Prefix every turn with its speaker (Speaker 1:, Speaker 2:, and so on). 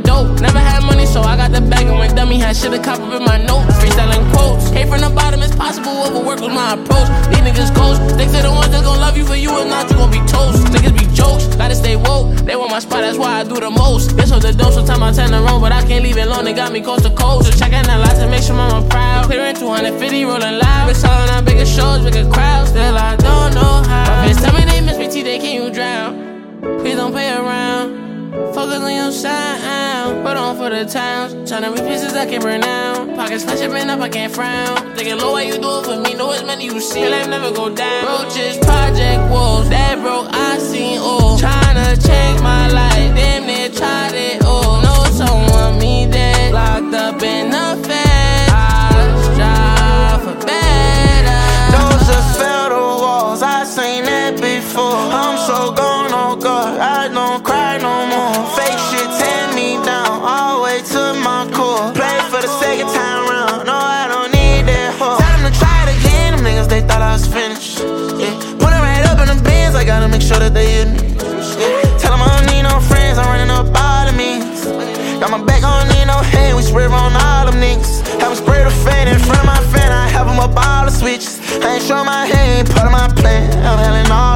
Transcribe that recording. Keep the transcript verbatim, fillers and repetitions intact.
Speaker 1: dope. Never had money, so I got the bag and went dummy. Had shit a cop up in my notes. Freestyling quotes. Came from the bottom, it's possible. Overwork was my approach. These niggas ghost. Think they the ones that's gon' love you for you, if not, you gon' be toast. Niggas be jokes. Gotta stay woke. They want my spot, that's why I do the most. Guess what the dope, sometimes I turn around, but I can't leave it alone. They got me coast to coast. So checking the lights to make sure mama proud. Clearing two hundred fifty, rolling loud. Been selling out bigger shows, bigger crowds. Still I don't know how. My bitch tell me they miss me, T, they can you drown? Please don't play around. Focus on your sound. Put on for the towns. Tryna reach pieces I can't burn down. Pockets flash up and up, I can't frown. Thinking low, why you do it for me? Know it's money you see, life never go down. Roaches, project wolves, that broke, I seen all. Tryna change my life, damn near tried it all. Know someone me dead, locked up in the fed. I strive for better.
Speaker 2: Those are federal walls, I seen that before. I'm so gone, oh God, I don't cry no more. Fake shit tear me down, all the way to my core. Play for the second time round, no I don't need that hoe. Tell them to try it again, them niggas they thought I was finished. Yeah, put it right up in the bins, I gotta make sure that they hit me. Yeah, tell them I don't need no friends, I'm running up all the means. Got my back, I don't need no hand, we spread on all them niggas. Have them spray the fan in front of my fan, I have them up all the switches. I ain't show my hand, part of my plan, I'm handling all